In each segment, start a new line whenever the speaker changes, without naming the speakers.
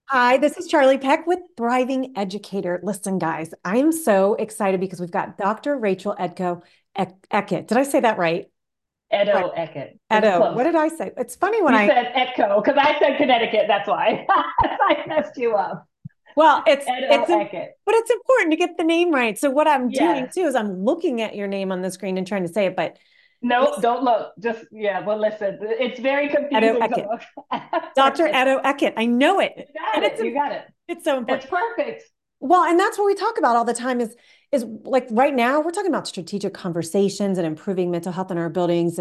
Hi, this is Charlie Peck with Thriving Educator. Listen, guys, I am so excited because we've got Dr. Rachel Eckett. Did I say that right? Right.
Edo Eckett. It was
Edo. What
close.
did I say? It's funny when
You
I,
said Etco because I said Connecticut. That's why I messed you up.
well,
Edo Eckett.
but it's important to get the name right. So what I'm doing
Yes.
too is I'm looking at your name on the screen and trying to say it, but
No,
listen,
don't look. Just yeah. Well, listen. It's very
Edo
confusing to
Eckett,
look.
Dr.
Perfect.
Edo Eckett. I know it,
You got
and
it. You got it.
it's so
It's
important.
perfect.
Well, and that's what we talk about all the time is like right now we're talking about strategic conversations and improving mental health in our buildings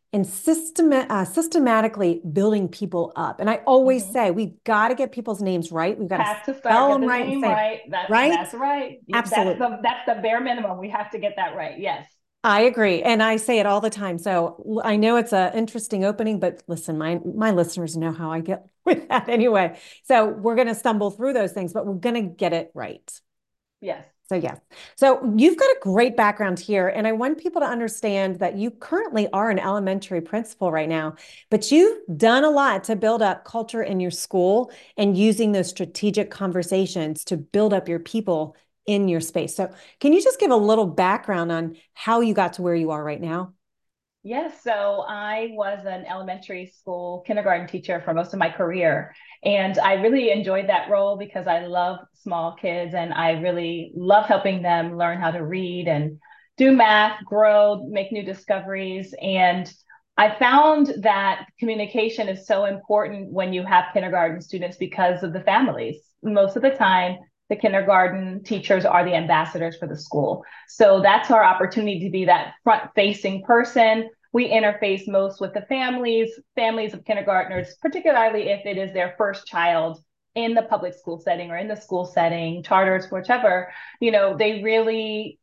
and systematically building people up. And I always
Hmm.
say we've got to get people's names right. We've got to
Have to start
spell
get
them
the
right and
name
say
right.
right.
That's right.
Absolutely.
That's the bare minimum. We have to get that right. Yes.
I agree. And I say it all the time. So I know it's an interesting opening, but listen, my listeners know how I get with that anyway. So we're going to stumble through those things, but we're going to get it right.
Yes.
So, yes. So, you've got a great background here. And I want people to understand that you currently are an elementary principal right now, but you've done a lot to build up culture in your school and using those strategic conversations to build up your people in your space. So, can you just give a little background on how you got to where you are right now?
Yes, so I was an elementary school kindergarten teacher for most of my career. And I really enjoyed that role because I love small kids and I really love helping them learn how to read and do math, grow, make new discoveries. And I found that communication is so important when you have kindergarten students because of the families. Most of the time, the kindergarten teachers are the ambassadors for the school. So that's our opportunity to be that front facing person. We interface most with the families of kindergartners, particularly if it is their first child in the public school setting or in the school setting, charters, whichever, they really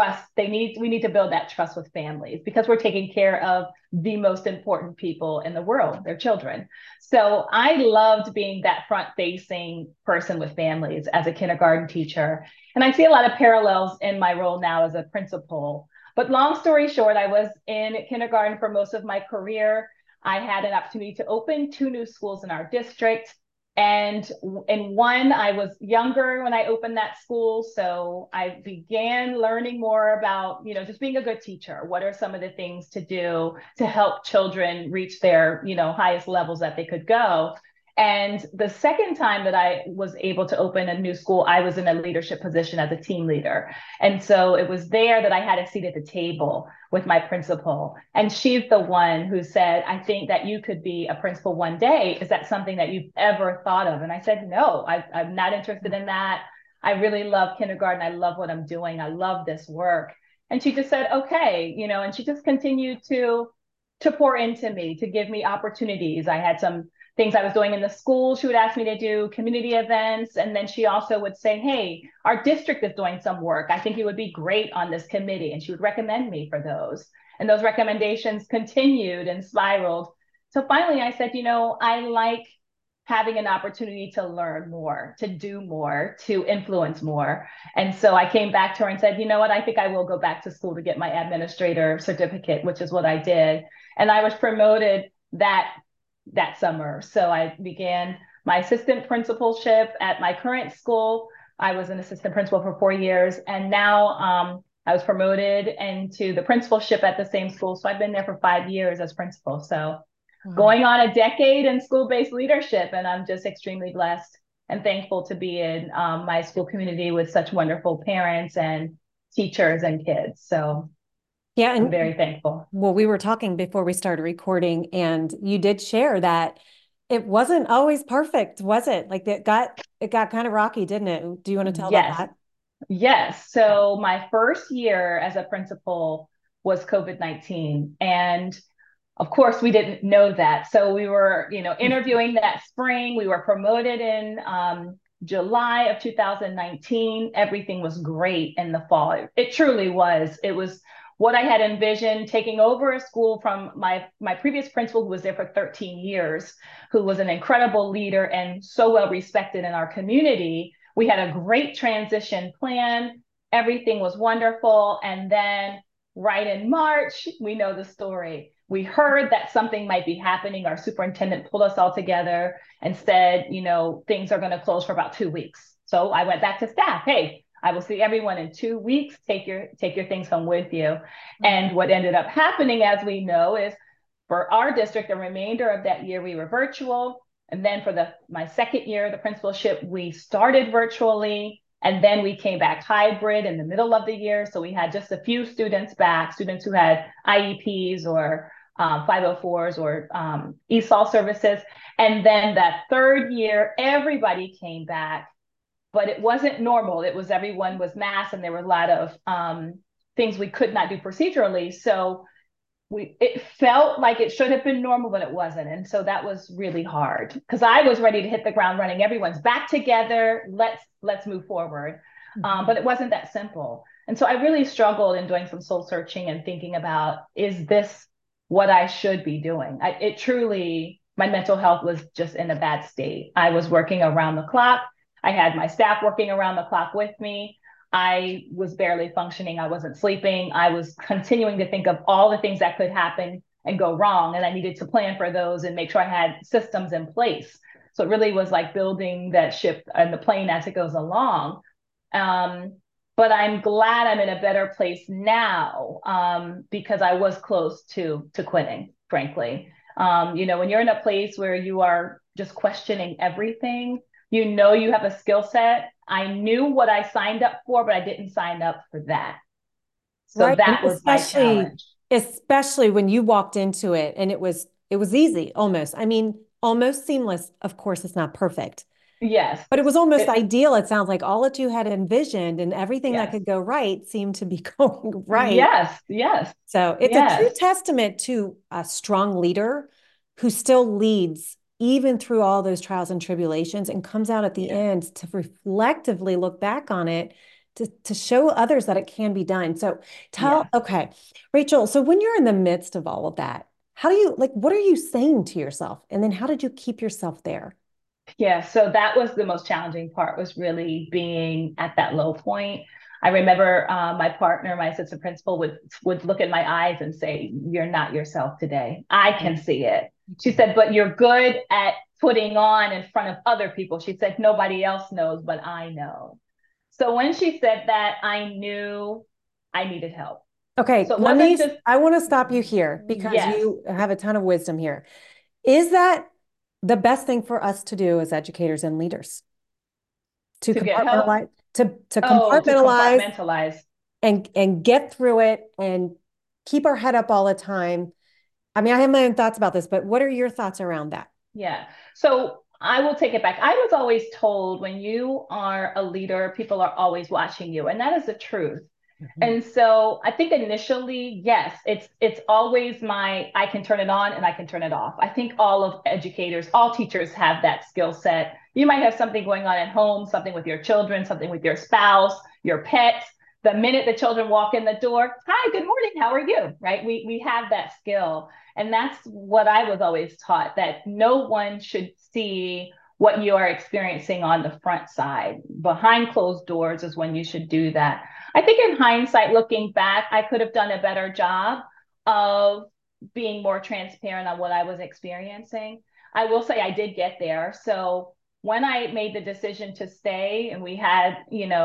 we need to build that trust with families because we're taking care of the most important people in the world, their children. So I loved being that front facing person with families as a kindergarten teacher. And I see a lot of parallels in my role now as a principal. But long story short, I was in kindergarten for most of my career. I had an opportunity to open two new schools in our district. And in one, I was younger when I opened that school. So I began learning more about, just being a good teacher. What are some of the things to do to help children reach their, highest levels that they could go? And the second time that I was able to open a new school, I was in a leadership position as a team leader. And so it was there that I had a seat at the table with my principal. And she's the one who said, I think that you could be a principal one day. Is that something that you've ever thought of? And I said, no, I'm not interested in that. I really love kindergarten. I love what I'm doing. I love this work. And she just said, okay, and she just continued to pour into me, to give me opportunities. I had some things I was doing in the school. She would ask me to do community events. And then she also would say, hey, our district is doing some work. I think you would be great on this committee. And she would recommend me for those. And those recommendations continued and spiraled. So finally, I said, I like having an opportunity to learn more, to do more, to influence more. And so I came back to her and said, you know what, I think I will go back to school to get my administrator certificate, which is what I did. And I was promoted that summer. So I began my assistant principalship at my current school. I was an assistant principal for 4 years, and now I was promoted into the principalship at the same school. So I've been there for 5 years as principal. So
Wow.
going on a decade in school-based leadership, and I'm just extremely blessed and thankful to be in my school community with such wonderful parents and teachers and kids. So
Yeah.
I'm
And
very thankful.
well, we were talking before we started recording, and you did share that it wasn't always perfect, was it? Like it got kind of rocky, didn't it? Do you want to tell about
Yes,
that?
yes.
Yeah.
So my first year as a principal was COVID-19. And of course, we didn't know that. So we were, interviewing that spring. We were promoted in July of 2019. Everything was great in the fall. It truly was. It was what I had envisioned, taking over a school from my previous principal, who was there for 13 years, who was an incredible leader and so well respected in our community. We had a great transition plan. Everything was wonderful. And then right in March, we know the story. we heard that something might be happening. Our superintendent pulled us all together and said, things are going to close for about 2 weeks. So I went back to staff. Hey, I will see everyone in 2 weeks. Take your things home with you. And what ended up happening, as we know, is for our district, the remainder of that year we were virtual. And then for my second year, the principalship, we started virtually. And then we came back hybrid in the middle of the year. So we had just a few students back, students who had IEPs or 504s or ESOL services. And then that third year, everybody came back, but it wasn't normal. It was everyone was masked, and there were a lot of things we could not do procedurally. So it felt like it should have been normal, but it wasn't. And so that was really hard because I was ready to hit the ground running. Everyone's back together. Let's move forward. But it wasn't that simple. And so I really struggled in doing some soul searching and thinking about, is this what I should be doing? My mental health was just in a bad state. I was working around the clock. I had my staff working around the clock with me. I was barely functioning. I wasn't sleeping. I was continuing to think of all the things that could happen and go wrong. And I needed to plan for those and make sure I had systems in place. So it really was like building that ship and the plane as it goes along. But I'm glad I'm in a better place now because I was close to quitting, frankly. When you're in a place where you are just questioning everything, you have a skill set. I knew what I signed up for, but I didn't sign up for that. So
right.
that was my challenge.
Especially when you walked into it and it was easy, almost. I mean, almost seamless. Of course, it's not perfect.
Yes.
But it was almost ideal. It sounds like all that you had envisioned and everything that
Yes.
could go right seemed to be going right.
Yes. Yes.
So it's a true testament to a strong leader who still leads even through all those trials and tribulations and comes out at the end to reflectively look back on it to show others that it can be done. So okay, Rachel, so when you're in the midst of all of that, how do you what are you saying to yourself? And then how did you keep yourself there?
Yeah, so that was the most challenging part, was really being at that low point. I remember my partner, my assistant principal, would look at my eyes and say, "You're not yourself today. I can see it." She said, "But you're good at putting on in front of other people." She said, "Nobody else knows, but I know." So when she said that, I knew I needed help.
Okay,
So it wasn't just,
I want to stop you here because
yes,
you have a ton of wisdom here. Is that the best thing for us to do as educators and leaders? To
to get help.
compartmentalize, to
To
compartmentalize
compartmentalize.
and get through it and keep our head up all the time. I mean, I have my own thoughts about this, but what are your thoughts around that?
Yeah. So I will take it back. I was always told when you are a leader, people are always watching you, and that is the truth. And so I think initially, yes, it's always I can turn it on and I can turn it off. I think all of educators, all teachers have that skill set. You might have something going on at home, something with your children, something with your spouse, your pets. The minute the children walk in the door, "Hi, good morning, how are you?" Right? We have that skill. And that's what I was always taught, that no one should see what you are experiencing on the front side. Behind closed doors is when you should do that. I think in hindsight, looking back, I could have done a better job of being more transparent on what I was experiencing. I will say I did get there. So when I made the decision to stay, and we had,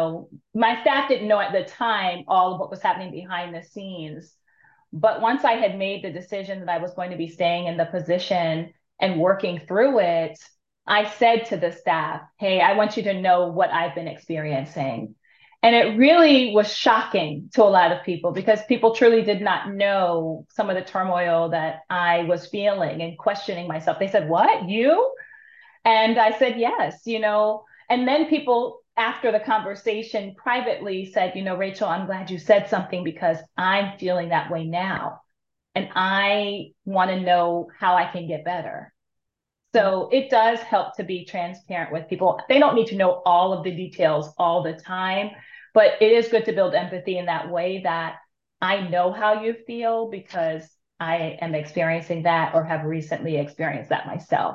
my staff didn't know at the time all of what was happening behind the scenes. But once I had made the decision that I was going to be staying in the position and working through it, I said to the staff, "Hey, I want you to know what I've been experiencing." And it really was shocking to a lot of people because people truly did not know some of the turmoil that I was feeling and questioning myself. They said, "What, you?" And I said, "Yes, And then people after the conversation privately said, "Rachel, I'm glad you said something because I'm feeling that way now. And I want to know how I can get better." So it does help to be transparent with people. They don't need to know all of the details all the time, but it is good to build empathy in that way, that I know how you feel because I am experiencing that or have recently experienced that myself.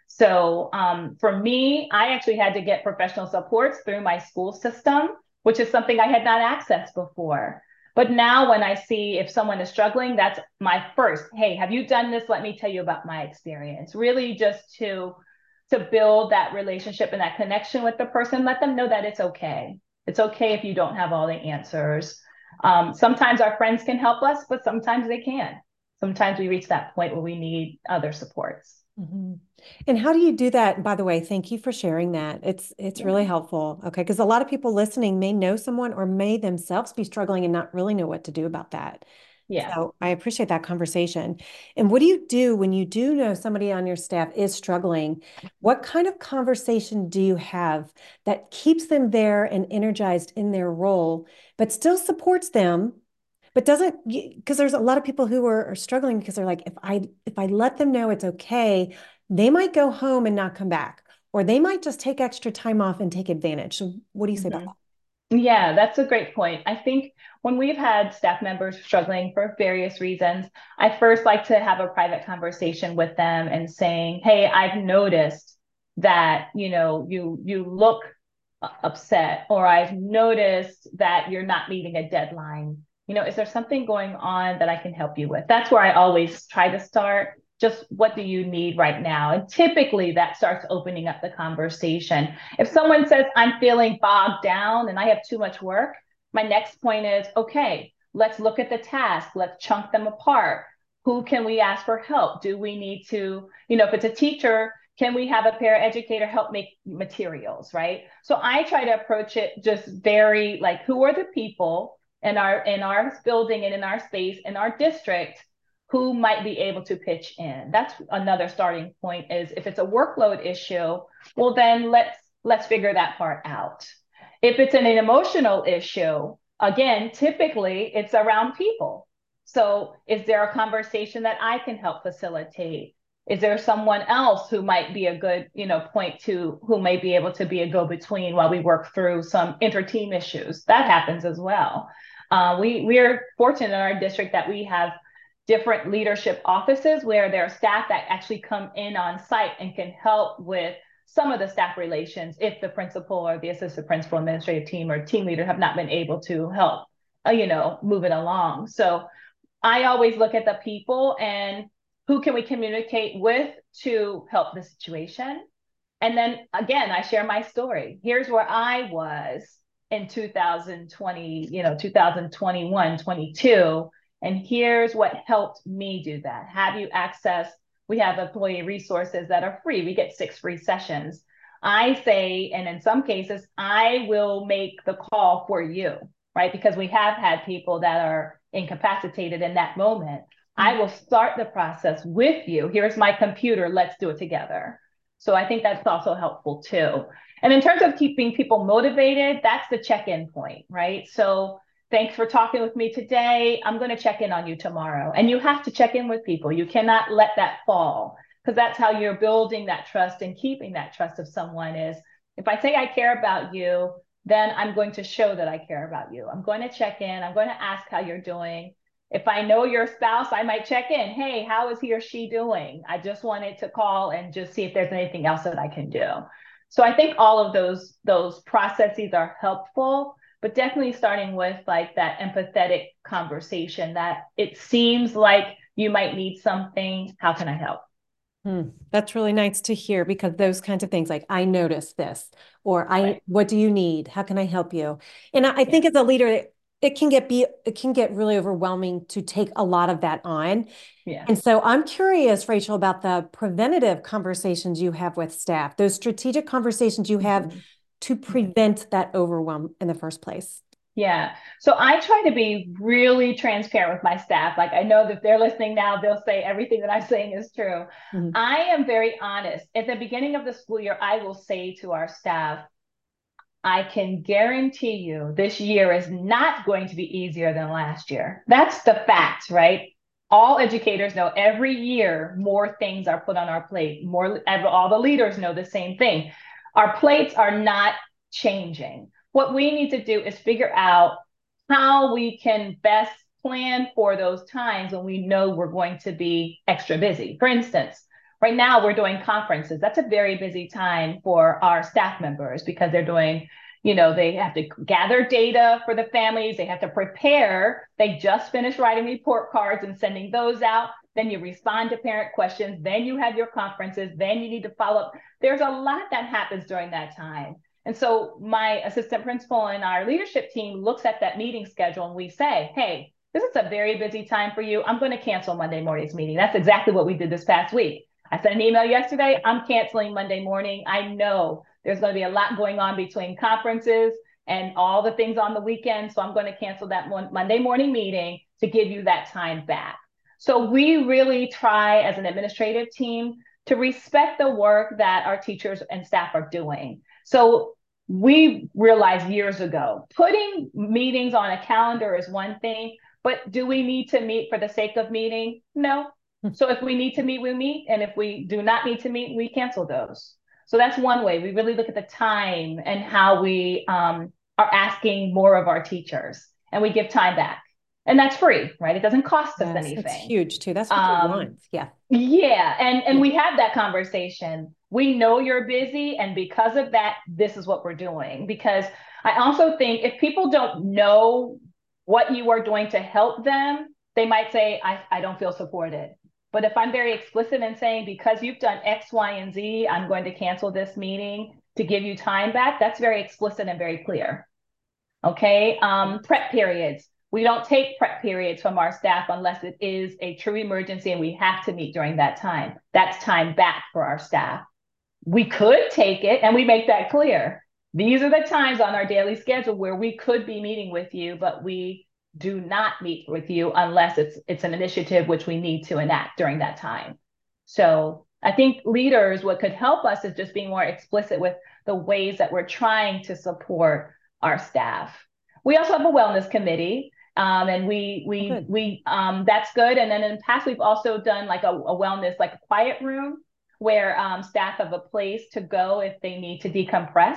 So for me, I actually had to get professional supports through my school system, which is something I had not accessed before. But now when I see if someone is struggling, that's my first, hey, have you done this? Let me tell you about my experience. Really just to build that relationship and that connection with the person, let them know that it's okay. It's okay if you don't have all the answers. Sometimes our friends can help us, but sometimes they can't. Sometimes we reach that point where we need other supports.
Mhm. And how do you do that? By the way, thank you for sharing that. It's
Yeah.
really helpful. Okay, because a lot of people listening may know someone or may themselves be struggling and not really know what to do about that.
Yeah.
So I appreciate that conversation. And what do you do when you do know somebody on your staff is struggling? What kind of conversation do you have that keeps them there and energized in their role, but still supports them, but doesn't, because there's a lot of people who are struggling because they're like, if I let them know it's okay, they might go home and not come back, or they might just take extra time off and take advantage. So what do you say about
Mhm. Yeah, that's a great point. I think when we've had staff members struggling for various reasons, I first like to have a private conversation with them and saying, "Hey, I've noticed that, you look upset, or I've noticed that you're not meeting a deadline. Is there something going on that I can help you with?" That's where I always try to start. Just what do you need right now? And typically that starts opening up the conversation. If someone says, "I'm feeling bogged down and I have too much work," my next point is, okay, let's look at the task. Let's chunk them apart. Who can we ask for help? Do we need to, if it's a teacher, can we have a paraeducator help make materials, right? So I try to approach it just very like, who are the people in our building and in our space, in our district, who might be able to pitch in? That's another starting point. Is if it's a workload issue, well then let's figure that part out. If it's an emotional issue, again, typically it's around people. So is there a conversation that I can help facilitate? Is there someone else who might be a good, point to, who may be able to be a go-between while we work through some inter-team issues? That happens as well. We are fortunate in our district that we have different leadership offices where there are staff that actually come in on site and can help with some of the staff relations if the principal or the assistant principal, administrative team, or team leader have not been able to help, move it along. So I always look at the people and who can we communicate with to help the situation. And then again, I share my story. Here's where I was in 2020, 2021, 22. And here's what helped me do that. Have you access? We have employee resources that are free. We get 6 free sessions. I say, and in some cases, I will make the call for you, right? Because we have had people that are incapacitated in that moment. I will start the process with you. Here's my computer. Let's do it together. So I think that's also helpful too. And in terms of keeping people motivated, that's the check-in point, right? So thanks for talking with me today. I'm going to check in on you tomorrow. And you have to check in with people. You cannot let that fall, because that's how you're building that trust and keeping that trust of someone. Is if I say I care about you, then I'm going to show that I care about you. I'm going to check in. I'm going to ask how you're doing. If I know your spouse, I might check in. Hey, how is he or she doing? I just wanted to call and just see if there's anything else that I can do. So I think all of those processes are helpful, but definitely starting with like that empathetic conversation that it seems like you might need something. How can I help?
That's really nice to hear, because those kinds of things like I noticed this, or
Right.
what do you need? How can I help you? And I
Yeah.
think as a leader, it can get really overwhelming to take a lot of that on.
Yeah.
And so I'm curious, Rachel, about the preventative conversations you have with staff, those strategic conversations you have
Mhm.
to
Yeah.
prevent that overwhelm in the first place.
Yeah. So I try to be really transparent with my staff. Like I know that if they're listening now, they'll say everything that I'm saying is true.
Mhm.
I am very honest. At the beginning of the school year, I will say to our staff, I can guarantee you this year is not going to be easier than last year. That's the fact, right? All educators know every year more things are put on our plate. All the leaders know the same thing. Our plates are not changing. What we need to do is figure out how we can best plan for those times when we know we're going to be extra busy. For instance, right now we're doing conferences. That's a very busy time for our staff members because they're doing, They have to gather data for the families. They have to prepare. They just finished writing report cards and sending those out. Then you respond to parent questions. Then you have your conferences. Then you need to follow up. There's a lot that happens during that time. And so my assistant principal and our leadership team looks at that meeting schedule and we say, hey, this is a very busy time for you. I'm going to cancel Monday morning's meeting. That's exactly what we did this past week. I sent an email yesterday. I'm canceling Monday morning. I know there's going to be a lot going on between conferences and all the things on the weekend. So I'm going to cancel that Monday morning meeting to give you that time back. So we really try as an administrative team to respect the work that our teachers and staff are doing. So we realized years ago, putting meetings on a calendar is one thing, but do we need to meet for the sake of meeting? No. So if we need to meet, we meet. And if we do not need to meet, we cancel those. So that's one way. We really look at the time and how we are asking more of our teachers, and we give time back. And that's free, right? It doesn't cost us anything.
That's huge too. That's what you want. Yeah.
Yeah. And we have that conversation. We know you're busy. And because of that, this is what we're doing. Because I also think if people don't know what you are doing to help them, they might say, I don't feel supported. But if I'm very explicit in saying, because you've done X, Y, and Z, I'm going to cancel this meeting to give you time back, that's very explicit and very clear. Okay. Prep periods. We don't take prep periods from our staff unless it is a true emergency and we have to meet during that time. That's time back for our staff. We could take it, and we make that clear. These are the times on our daily schedule where we could be meeting with you, but we do not meet with you unless it's an initiative which we need to enact during that time. So I think leaders, what could help us is just being more explicit with the ways that we're trying to support our staff. We also have a wellness committee. And we that's good. And then in the past, we've also done like a wellness, like a quiet room where staff have a place to go if they need to decompress.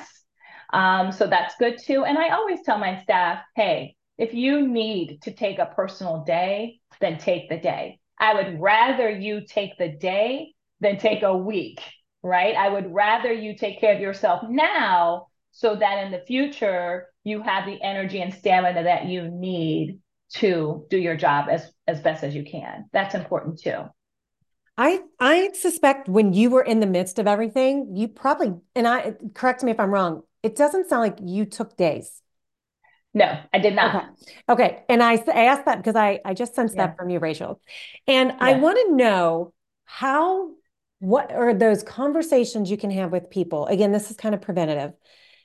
So that's good too. And I always tell my staff, hey, if you need to take a personal day, then take the day. I would rather you take the day than take a week, right? I would rather you take care of yourself now so that in the future, you have the energy and stamina that you need to do your job as best as you can. That's important too.
I suspect when you were in the midst of everything, you probably, and correct me if I'm wrong, it doesn't sound like you took days.
No, I did not.
Okay. And I asked that because I just sensed that from you, Rachel. And I want to know what are those conversations you can have with people? Again, this is kind of preventative.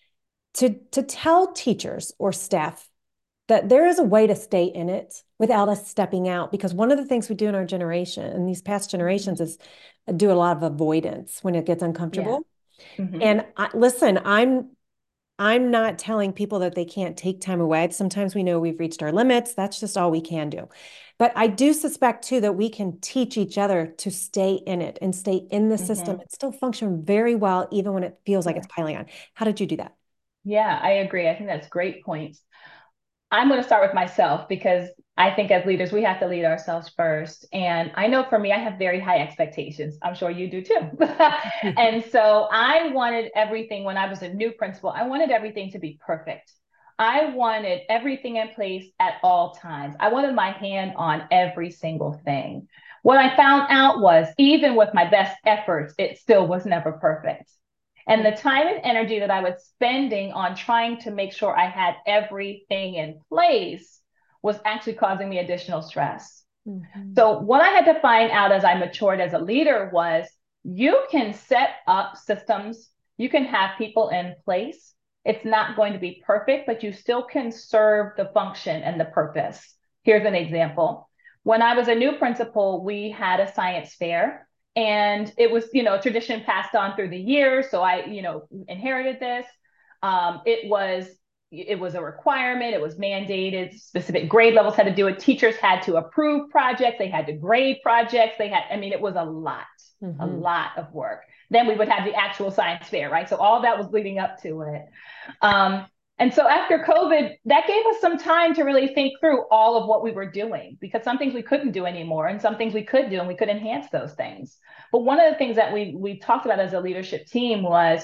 To tell teachers or staff that there is a way to stay in it without us stepping out. Because one of the things we do in our generation, and these past generations, is do a lot of avoidance when it gets uncomfortable. Yeah. And listen, I'm not telling people that they can't take time away. Sometimes we know we've reached our limits. That's just all we can do. But I do suspect too that we can teach each other to stay in it and stay in the system and still function very well, even when it feels like it's piling on. How did you do that?
Yeah, I agree. I think that's great points. I'm going to start with myself because I think as leaders, we have to lead ourselves first. And I know for me, I have very high expectations. I'm sure you do too. And so I wanted everything when I was a new principal, I wanted everything to be perfect. I wanted everything in place at all times. I wanted my hand on every single thing. What I found out was even with my best efforts, it still was never perfect. And the time and energy that I was spending on trying to make sure I had everything in place was actually causing me additional stress. So what I had to find out as I matured as a leader was you can set up systems, you can have people in place. It's not going to be perfect, but you still can serve the function and the purpose. Here's an example. When I was a new principal, we had a science fair. And it was, a tradition passed on through the years. So I, inherited this. It was a requirement. It was mandated. Specific grade levels had to do it. Teachers had to approve projects. They had to grade projects. It was a lot of work. Then we would have the actual science fair, right? So all that was leading up to it. And so after COVID, that gave us some time to really think through all of what we were doing, because some things we couldn't do anymore and some things we could do and we could enhance those things. But one of the things that we talked about as a leadership team was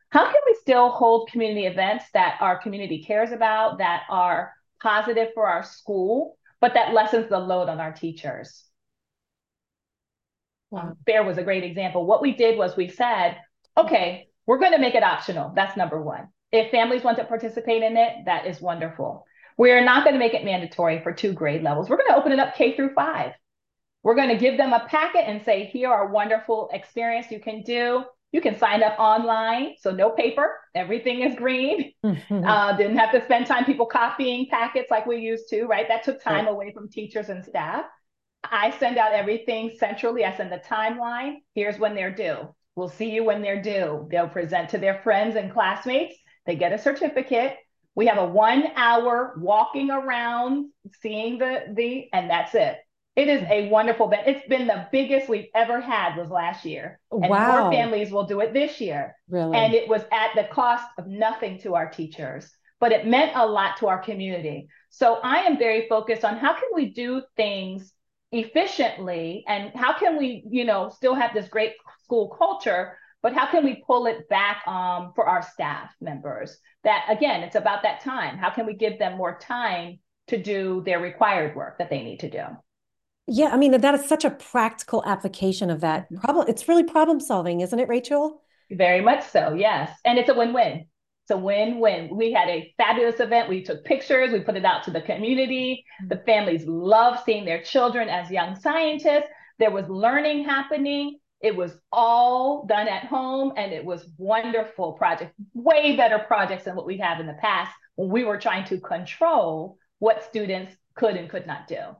how can we still hold community events that our community cares about, that are positive for our school, but that lessens the load on our teachers?
Wow.
FAIR was a great example. What we did was we said, okay, we're going to make it optional. That's number one. If families want to participate in it, that is wonderful. We're not going to make it mandatory for 2 grade levels. We're going to open it up K through 5. We're going to give them a packet and say, here are wonderful experience you can do. You can sign up online, so no paper. Everything is green. Didn't have to spend time people copying packets like we used to, right? That took time
Right.
away from teachers and staff. I send out everything centrally. I send the timeline. Here's when they're due. We'll see you when they're due. They'll present to their friends and classmates. They get a certificate. We have a 1 hour walking around, seeing and that's it. It is a wonderful event. It's been the biggest we've ever had was last year. And more
Wow.
families will do it this year. And
Really?
it was at the cost of nothing to our teachers, but it meant a lot to our community. So I am very focused on how can we do things efficiently and how can we, still have this great school culture, but how can we pull it back for our staff members? That again, it's about that time. How can we give them more time to do their required work that they need to do?
Yeah, I mean, that is such a practical application of that problem. It's really problem solving, isn't it, Rachel?
Very much so, yes. And it's a win-win. It's a win-win. We had a fabulous event. We took pictures, we put it out to the community. The families love seeing their children as young scientists. There was learning happening. It was all done at home, and it was wonderful projects, way better projects than what we have in the past when we were trying to control what students could and could not do.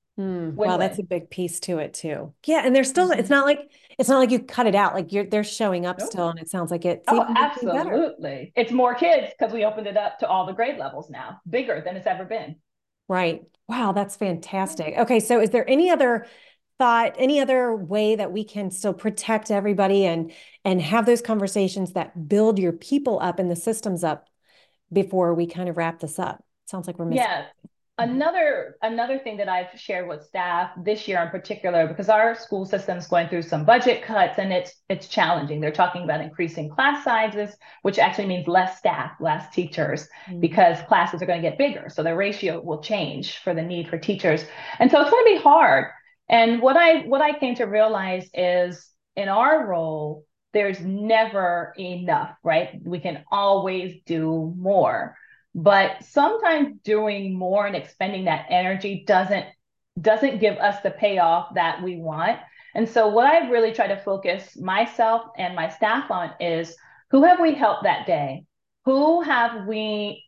Wow, that's a
Win-win.
big piece to it too. Yeah, and there's still
Mm-hmm.
it's not like you cut it out. Like they're showing up
Nope.
still, and it sounds like it's
Oh,
even getting better.
absolutely. It's more kids because we opened it up to all the grade levels now, bigger than it's ever been.
Right. Wow, that's fantastic. Okay, so is there any other thought, any other way that we can still protect everybody and have those conversations that build your people up and the systems up before we kind of wrap this up? Sounds like we're missing.
Yeah. Another thing that I've shared with staff this year in particular, because our school system is going through some budget cuts and it's challenging. They're talking about increasing class sizes, which actually means less staff, less teachers,
Mhm.
because classes are going to get bigger. So the ratio will change for the need for teachers. And so it's going to be hard. And what I came to realize is in our role, there's never enough, right? We can always do more. But sometimes doing more and expending that energy doesn't give us the payoff that we want. And so what I really try to focus myself and my staff on is who have we helped that day? Who have we,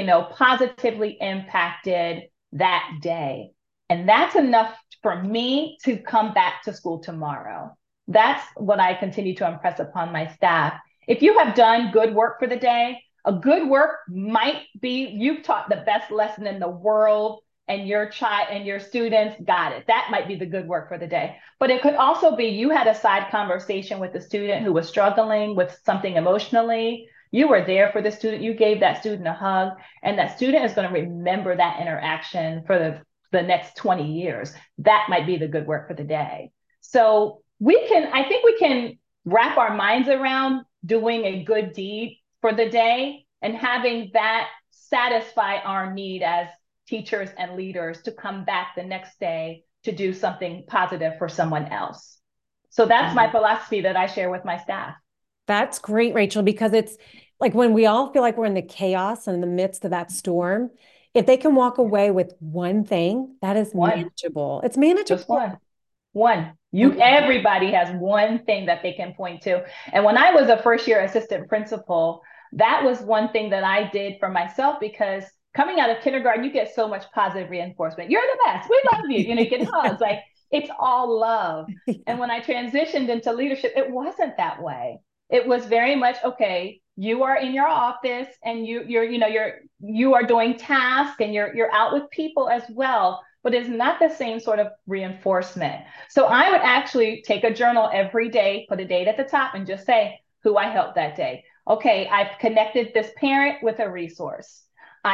positively impacted that day? And that's enough for me to come back to school tomorrow. That's what I continue to impress upon my staff. If you have done good work for the day, a good work might be you've taught the best lesson in the world and your child and your students got it. That might be the good work for the day. But it could also be you had a side conversation with a student who was struggling with something emotionally. You were there for the student. You gave that student a hug, and that student is going to remember that interaction for the next 20 years. That might be the good work for the day. So I think we can wrap our minds around doing a good deed for the day and having that satisfy our need as teachers and leaders to come back the next day to do something positive for someone else. So that's my philosophy that I share with my staff.
That's great, Rachel, because it's like when we all feel like we're in the chaos and in the midst of that storm, if they can walk away with one thing, that is
One,
manageable. It's
just
manageable.
one. One.
And
Everybody has one thing that they can point to. And when I was a first year assistant principal, that was one thing that I did for myself because coming out of kindergarten, you get so much positive reinforcement. You're the best. We love you. You get hugs. Like it's all love. And
yeah.
when I transitioned into leadership, it wasn't that way. It was very much, okay, you are in your office and you are doing tasks and you're out with people as well, but it's not the same sort of reinforcement. So I would actually take a journal every day, put a date at the top, and just say who I helped that day. Okay, I've connected this parent with a resource.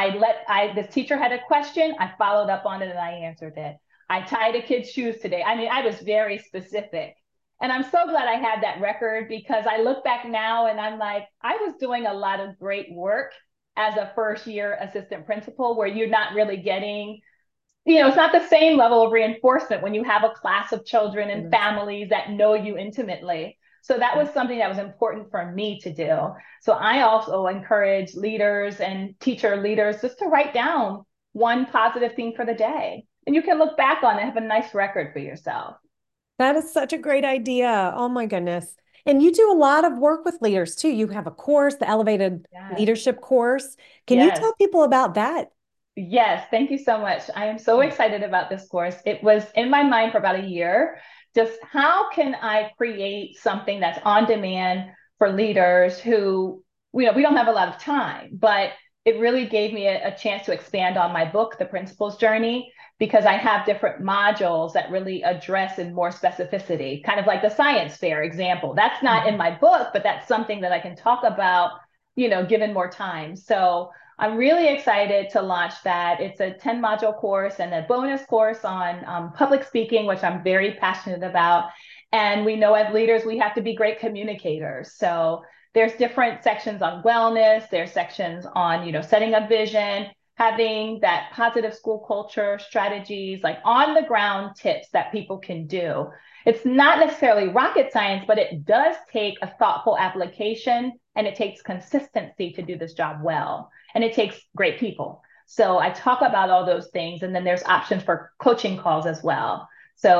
This teacher had a question, I followed up on it and I answered it. I tied a kid's shoes today. I mean, I was very specific. And I'm so glad I had that record because I look back now and I'm like, I was doing a lot of great work as a first year assistant principal where you're not really getting, it's not the same level of reinforcement when you have a class of children and families that know you intimately. So that was something that was important for me to do. So I also encourage leaders and teacher leaders just to write down one positive thing for the day. And you can look back on it and have a nice record for yourself.
That is such a great idea. Oh my goodness. And you do a lot of work with leaders too. You have a course, the Elevated
Yes.
Leadership course. Can you
Yes.
tell people about that?
Yes, thank you so much. I am so excited about this course. It was in my mind for about a year. Just how can I create something that's on demand for leaders who, we don't have a lot of time, but it really gave me a chance to expand on my book, The Principal's Journey, because I have different modules that really address in more specificity, kind of like the science fair example. That's not in
Mhm.
my book, but that's something that I can talk about, given more time. So I'm really excited to launch that. It's a 10 module course and a bonus course on public speaking, which I'm very passionate about. And we know as leaders, we have to be great communicators. So there's different sections on wellness, there's sections on, setting a vision, having that positive school culture strategies, like on the ground tips that people can do. It's not necessarily rocket science, but it does take a thoughtful application and it takes consistency to do this job well. And it takes great people. So I talk about all those things. And then there's options for coaching calls as well. So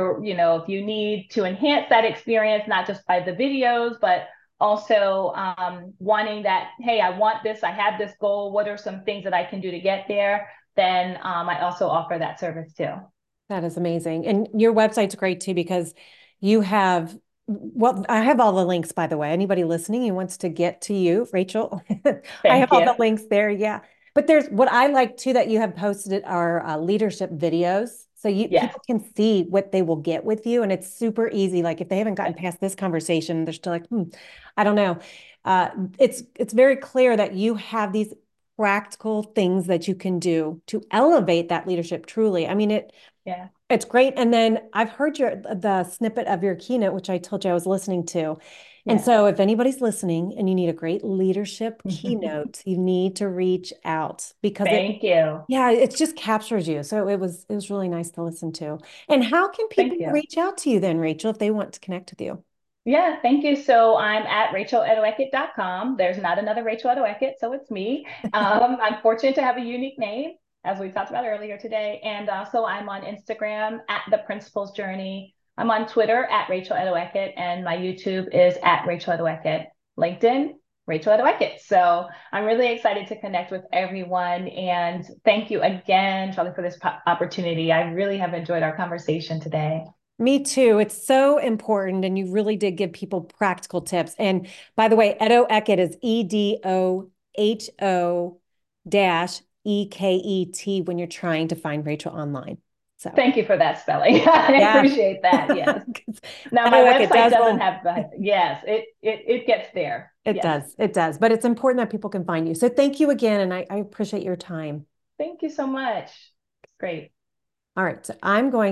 if you need to enhance that experience, not just by the videos, but also wanting that, hey, I want this, I have this goal, what are some things that I can do to get there? Then I also offer that service too.
That is amazing. And your website's great too because you have, well, I have all the links, by the way. Anybody listening who wants to get to you, Rachel, I have
Thank
all
you.
the links there. Yeah. But there's what I like too that you have posted are leadership videos. So
Yes.
people can see what they will get with you. And it's super easy. Like if they haven't gotten past this conversation, they're still like, I don't know. It's very clear that you have these practical things that you can do to elevate that leadership truly. I mean,
Yeah.
it's great. And then I've heard the snippet of your keynote, which I told you I was listening to. And
Yes.
so if anybody's listening and you need a great leadership keynote, you need to reach out because
Thank you.
it just captures you. So it was really nice to listen to. And how can people
Thank you.
reach out to you then, Rachel, if they want to connect with you?
Yeah, thank you. So I'm at racheledoeckett.com. There's not another Rachel Edoeckett, so it's me. I'm fortunate to have a unique name, as we talked about earlier today. And also I'm on Instagram at The Principal's Journey. I'm on Twitter at Rachel Edoeckett, and my YouTube is at Rachel Edoeckett. LinkedIn, Rachel Edoeckett. So I'm really excited to connect with everyone. And thank you again, Charlie, for this opportunity. I really have enjoyed our conversation today.
Me too. It's so important. And you really did give people practical tips. And by the way, Edo Eckett is EDOHO dash EKET when you're trying to find Rachel online. So,
Thank you for that spelling. I
yeah.
appreciate that. Yes.
'Cause
Now my
Edo Eckett
website
does
doesn't
roll.
have the yes, it gets there.
It
Yes.
does. It does. But it's important that people can find you. So thank you again. And I appreciate your time.
Thank you so much. Great.
All right. So I'm going